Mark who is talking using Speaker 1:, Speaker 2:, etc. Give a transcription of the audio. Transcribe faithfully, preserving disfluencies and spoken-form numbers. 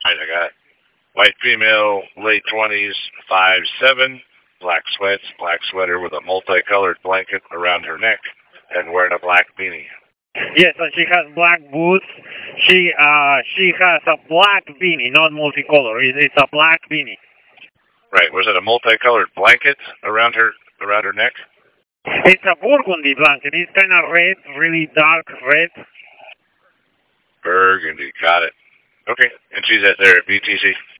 Speaker 1: Right, I got it. White female, late twenties, five seven, black sweats, black sweater with a multicolored blanket around her neck, and wearing a black beanie.
Speaker 2: Yes, and she has black boots. She uh she has a black beanie, not multicolor. It, it's a black beanie.
Speaker 1: Right. Was it a multicolored blanket around her around her neck?
Speaker 2: It's a burgundy blanket. It's kind of red, really dark red.
Speaker 1: Burgundy. Got it. Okay. And she's at there at B T C.